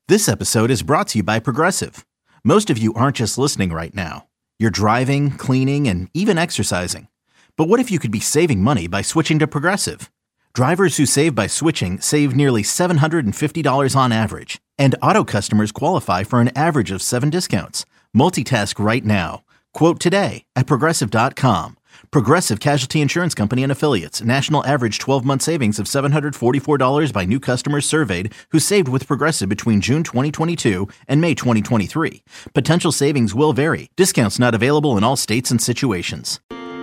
This episode is brought to you by Progressive. Most of you aren't just listening right now. You're driving, cleaning, and even exercising. But what if you could be saving money by switching to Progressive? Drivers who save by switching save nearly $750 on average. And auto customers qualify for an average of 7 discounts. Multitask right now. Quote today at Progressive.com. Progressive Casualty Insurance Company and Affiliates. National average 12-month savings of $744 by new customers surveyed who saved with Progressive between June 2022 and May 2023. Potential savings will vary. Discounts not available in all states and situations.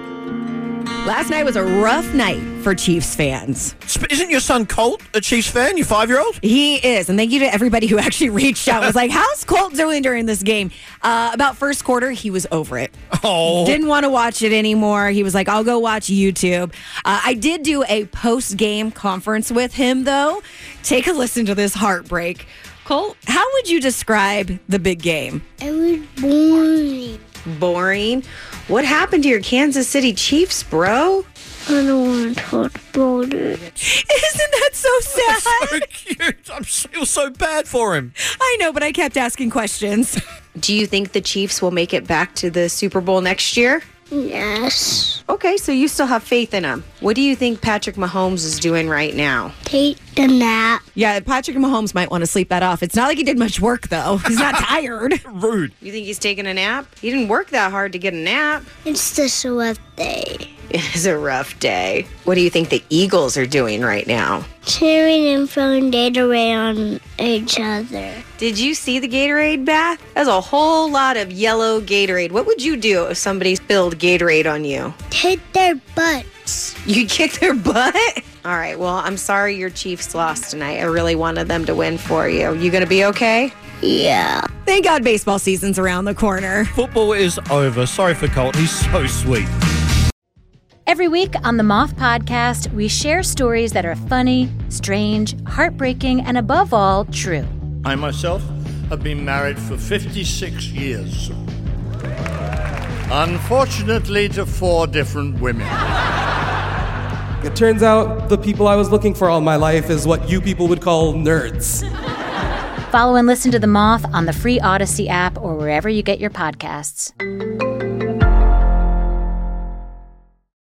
Last night was a rough night for Chiefs fans. Isn't your son Colt a Chiefs fan, your 5-year-old? He is, and thank you to everybody who actually reached out. Was like, how's Colt doing during this game? About first quarter, he was over it. Oh. Didn't want to watch it anymore. He was like, I'll go watch YouTube. I did do a post-game conference with him, though. Take a listen to this heartbreak. Colt, how would you describe the big game? It was boring. Boring? What happened to your Kansas City Chiefs, bro? I don't want to talk about it. Isn't that so sad? So cute. I feel so bad for him. I know, but I kept asking questions. Do you think the Chiefs will make it back to the Super Bowl next year? Yes. Okay, so you still have faith in them. What do you think Patrick Mahomes is doing right now? Take the nap. Yeah, Patrick Mahomes might want to sleep that off. It's not like he did much work, though. He's not tired. Rude. You think he's taking a nap? He didn't work that hard to get a nap. It's just a rough day. It is a rough day. What do you think the Eagles are doing right now? Cheering and throwing Gatorade on each other. Did you see the Gatorade bath? That's a whole lot of yellow Gatorade. What would you do if somebody spilled Gatorade on you? Hit their butts. You kick their butt? All right, well, I'm sorry your Chiefs lost tonight. I really wanted them to win for you. You gonna be okay? Yeah. Thank God baseball season's around the corner. Football is over. Sorry for Colt. He's so sweet. Every week on the Moth Podcast, we share stories that are funny, strange, heartbreaking, and above all, true. I myself have been married for 56 years. Unfortunately, to 4 different women. It turns out the people I was looking for all my life is what you people would call nerds. Follow and listen to The Moth on the free Odyssey app or wherever you get your podcasts.